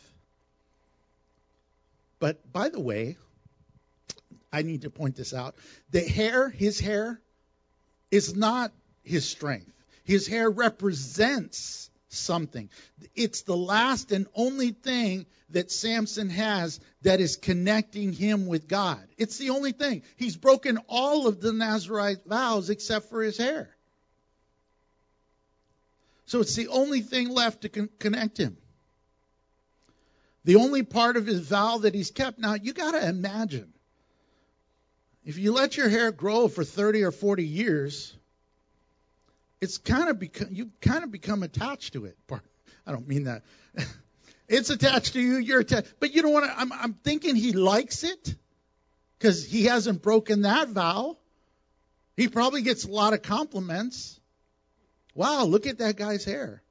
But by the way, I need to point this out. The hair, his hair, is not his strength. His hair represents something. It's the last and only thing that Samson has that is connecting him with God. It's the only thing. He's broken all of the Nazirite vows except for his hair. So it's the only thing left to con- connect him. The only part of his vow that he's kept. Now, you got to imagine, if you let your hair grow for thirty or forty years, it's kind of become, you kind of become attached to it. I don't mean that. It's attached to you, you're attached. But you don't want to, I'm, I'm thinking he likes it because he hasn't broken that vow. He probably gets a lot of compliments. Wow, look at that guy's hair.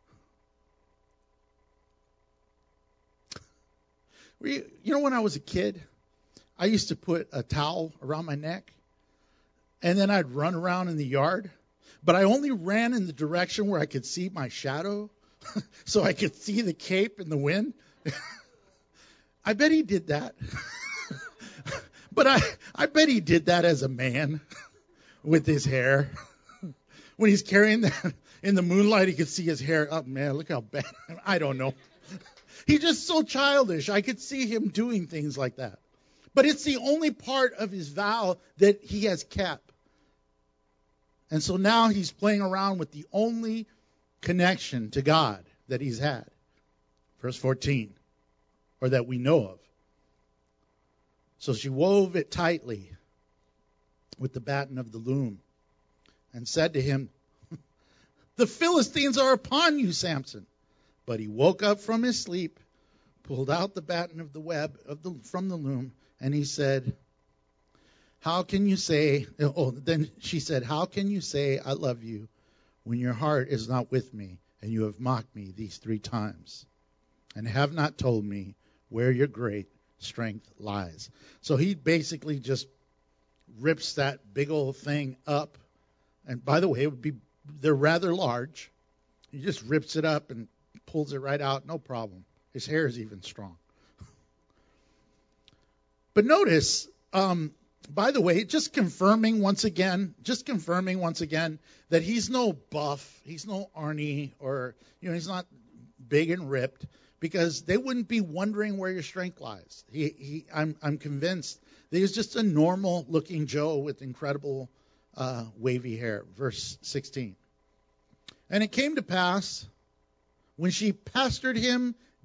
You know, when I was a kid, I used to put a towel around my neck, and then I'd run around in the yard. But I only ran in the direction where I could see my shadow, so I could see the cape in the wind. I bet he did that. But I, I bet he did that as a man with his hair. When he's carrying that in the moonlight, he could see his hair. Oh, man, look how bad. I don't know. He's just so childish. I could see him doing things like that. But it's the only part of his vow that he has kept. And so now he's playing around with the only connection to God that he's had. Verse fourteen, or that we know of. So she wove it tightly with the batten of the loom and said to him, the Philistines are upon you, Samson. But he woke up from his sleep, pulled out the batten of the web of the, from the loom, and he said, how can you say, oh, then she said, how can you say I love you when your heart is not with me and you have mocked me these three times and have not told me where your great strength lies? So he basically just rips that big old thing up. And by the way, it would be, they're rather large. He just rips it up and pulls it right out, no problem. His hair is even strong. But notice, um, by the way, just confirming once again, just confirming once again that he's no buff, he's no Arnie, or, you know, he's not big and ripped, because they wouldn't be wondering where your strength lies. He, he, I'm, I'm convinced that he's just a normal-looking Joe with incredible uh, wavy hair. Verse sixteen. And it came to pass, when she pestered him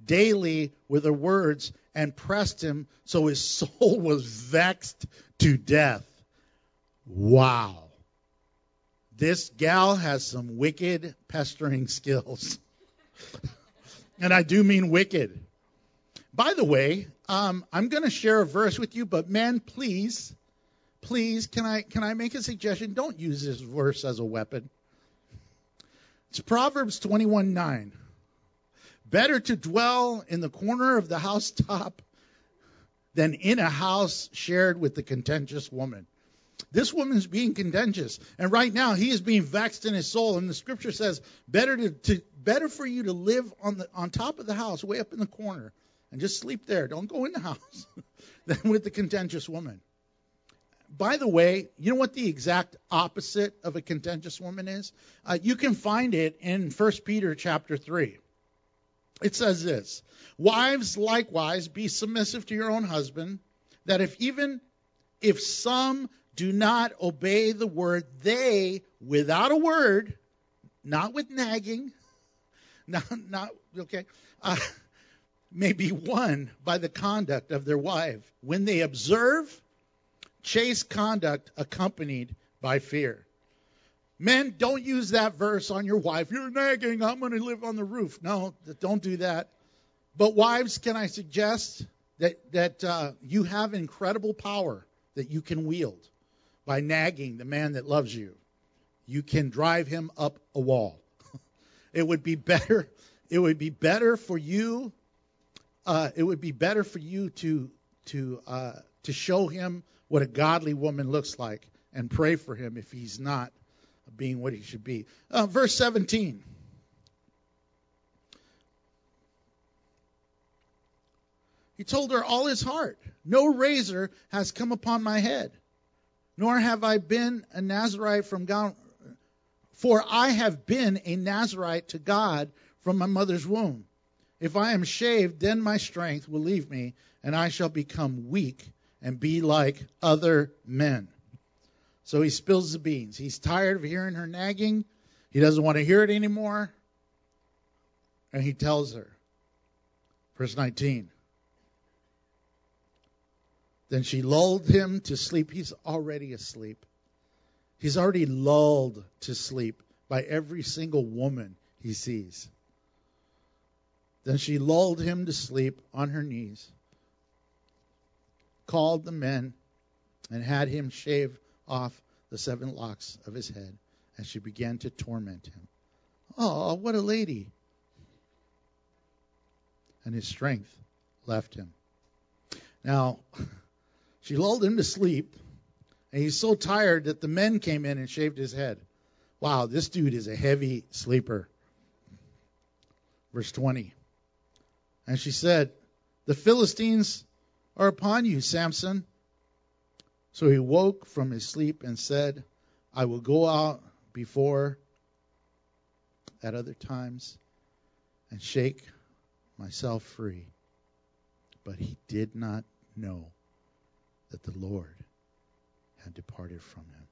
daily with her words and pressed him, so his soul was vexed to death. Wow. This gal has some wicked pestering skills. And I do mean wicked. By the way, um, I'm going to share a verse with you, but men, please, please, can I can I make a suggestion? Don't use this verse as a weapon. It's Proverbs twenty-one nine. Better to dwell in the corner of the housetop than in a house shared with the contentious woman. This woman's being contentious, and right now he is being vexed in his soul. And the scripture says, better to, to better for you to live on the on top of the house, way up in the corner, and just sleep there. Don't go in the house, than with the contentious woman. By the way, you know what the exact opposite of a contentious woman is? Uh, you can find it in First Peter chapter three. It says this: wives, likewise, be submissive to your own husband, that if even if some do not obey the word, they, without a word, not with nagging, not, not okay, uh, may be won by the conduct of their wife, when they observe chaste conduct accompanied by fear. Men, don't use that verse on your wife. You're nagging, I'm going to live on the roof. No, don't do that. But wives, can I suggest that, that uh, you have incredible power that you can wield by nagging the man that loves you. You can drive him up a wall. It would be better. It would be better for you. Uh, it would be better for you to to uh, to show him what a godly woman looks like and pray for him if he's not being what he should be. Uh, verse seventeen. He told her all his heart, no razor has come upon my head, nor have I been a Nazarite from God, for I have been a Nazarite to God from my mother's womb. If I am shaved, then my strength will leave me, and I shall become weak and be like other men. So he spills the beans. He's tired of hearing her nagging. He doesn't want to hear it anymore. And he tells her, verse nineteen. Then she lulled him to sleep. He's already asleep. He's already lulled to sleep by every single woman he sees. Then she lulled him to sleep on her knees, called the men, and had him shave off the seven locks of his head. And she began to torment him. Oh, what a lady. And his strength left him. Now, she lulled him to sleep, and he's so tired that the men came in and shaved his head. Wow, this dude is a heavy sleeper. Verse twenty. And she said, the Philistines are upon you, Samson. So he woke from his sleep and said, I will go out before at other times and shake myself free. But he did not know that the Lord had departed from him.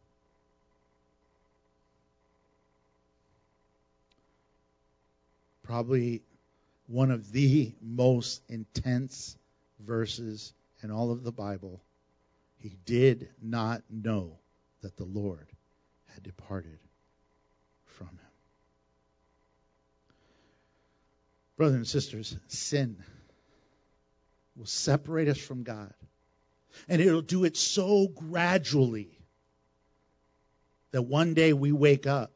Probably one of the most intense verses in all of the Bible. He did not know that the Lord had departed from him. Brothers and sisters, sin will separate us from God. And it'll do it so gradually that one day we wake up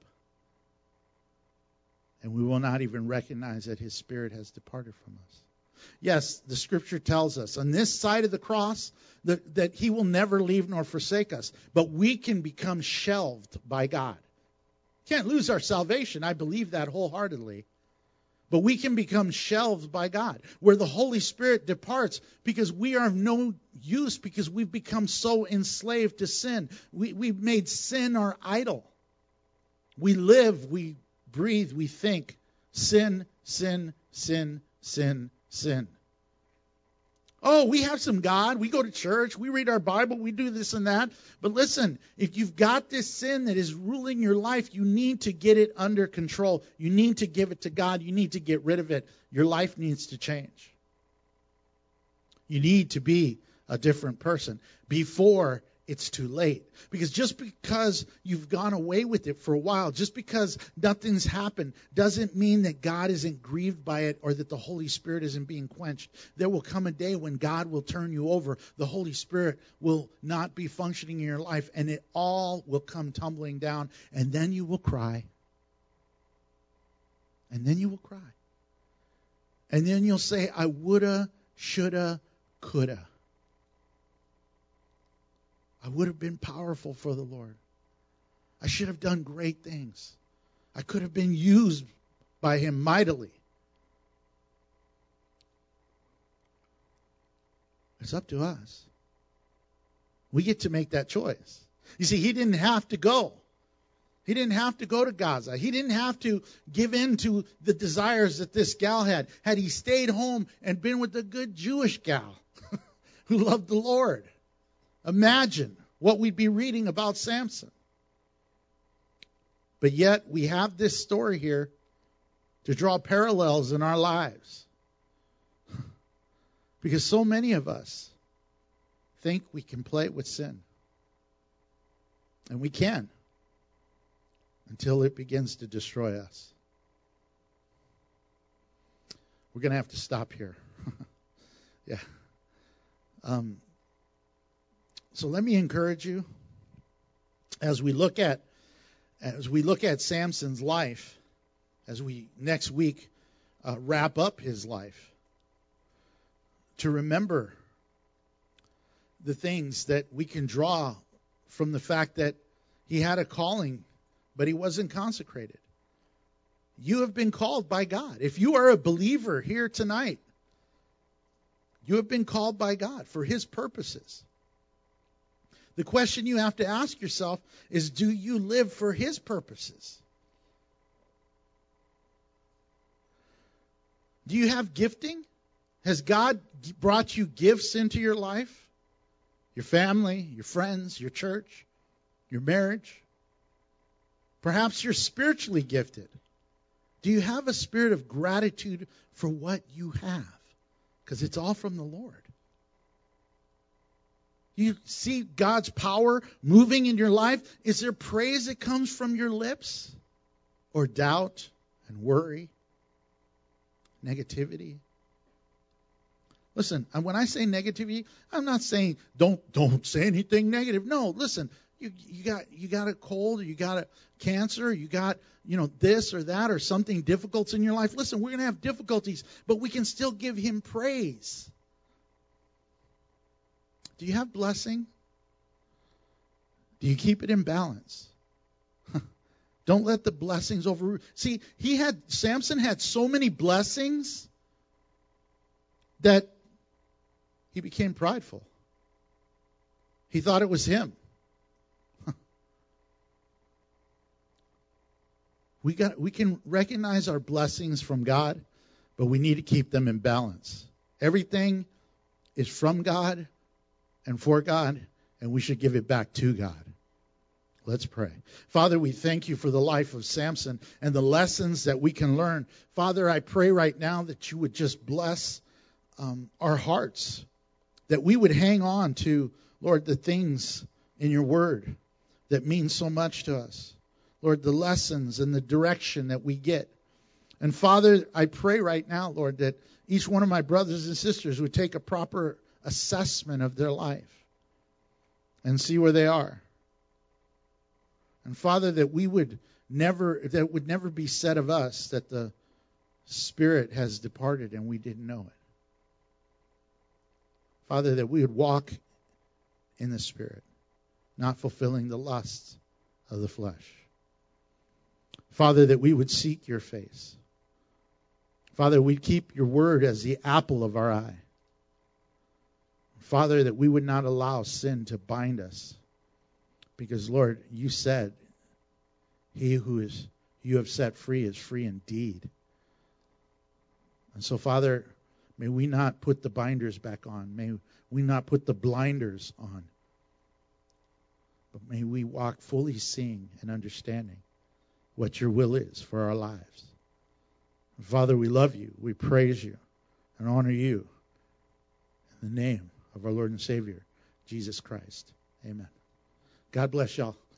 and we will not even recognize that his spirit has departed from us. Yes, the scripture tells us on this side of the cross that, that he will never leave nor forsake us. But we can become shelved by God. Can't lose our salvation. I believe that wholeheartedly. But we can become shelved by God, where the Holy Spirit departs because we are of no use, because we've become so enslaved to sin. We, we've made sin our idol. We live, we breathe, we think. Sin, sin, sin, sin, sin. Oh, we have some God. We go to church. We read our Bible. We do this and that. But listen, if you've got this sin that is ruling your life, you need to get it under control. You need to give it to God. You need to get rid of it. Your life needs to change. You need to be a different person before it's too late. Because just because you've gone away with it for a while, just because nothing's happened, doesn't mean that God isn't grieved by it or that the Holy Spirit isn't being quenched. There will come a day when God will turn you over. The Holy Spirit will not be functioning in your life, and it all will come tumbling down. And then you will cry. And then you will cry. And then you'll say, I woulda, shoulda, coulda. I would have been powerful for the Lord. I should have done great things. I could have been used by Him mightily. It's up to us. We get to make that choice. You see, He didn't have to go. He didn't have to go to Gaza. He didn't have to give in to the desires that this gal had. Had he stayed home and been with a good Jewish gal who loved the Lord. Imagine what we'd be reading about Samson. But yet we have this story here to draw parallels in our lives. Because so many of us think we can play with sin. And we can. Until it begins to destroy us. We're going to have to stop here. yeah. Um, so let me encourage you as we look at as we look at Samson's life, as we next week uh, wrap up his life, to remember the things that we can draw from the fact that he had a calling, but he wasn't consecrated. You have been called by God. If you are a believer here tonight, you have been called by God for His purposes. The question you have to ask yourself is, do you live for His purposes? Do you have gifting? Has God brought you gifts into your life? Your family, your friends, your church, your marriage? Perhaps you're spiritually gifted. Do you have a spirit of gratitude for what you have? Because it's all from the Lord. You see God's power moving in your life? Is there praise that comes from your lips? Or doubt and worry? Negativity? Listen, when I say negativity, I'm not saying don't don't say anything negative. No, listen, you you got you got a cold, or you got a cancer, or you got, you know, this or that, or something difficult in your life. Listen, we're going to have difficulties, but we can still give Him praise. Do you have blessing? Do you keep it in balance? Don't let the blessings overrule. See, he had Samson had so many blessings that he became prideful. He thought it was him. We got we can recognize our blessings from God, but we need to keep them in balance. Everything is from God and for God, and we should give it back to God. Let's pray. Father, we thank you for the life of Samson and the lessons that we can learn. Father, I pray right now that you would just bless um, our hearts, that we would hang on to, Lord, the things in your word that mean so much to us. Lord, the lessons and the direction that we get. And Father, I pray right now, Lord, that each one of my brothers and sisters would take a proper assessment of their life and see where they are. And Father, that we would never, that it would never be said of us that the Spirit has departed and we didn't know it. Father, that we would walk in the Spirit, not fulfilling the lusts of the flesh. Father, that we would seek your face. Father, we'd keep your word as the apple of our eye. Father, that we would not allow sin to bind us. Because, Lord, you said, he who is you have set free is free indeed. And so, Father, May we not put the binders back on. May we not put the blinders on. But may we walk fully seeing and understanding what your will is for our lives. Father, we love you. We praise you and honor you. In the name of our Lord and Savior, Jesus Christ. Amen. God bless y'all.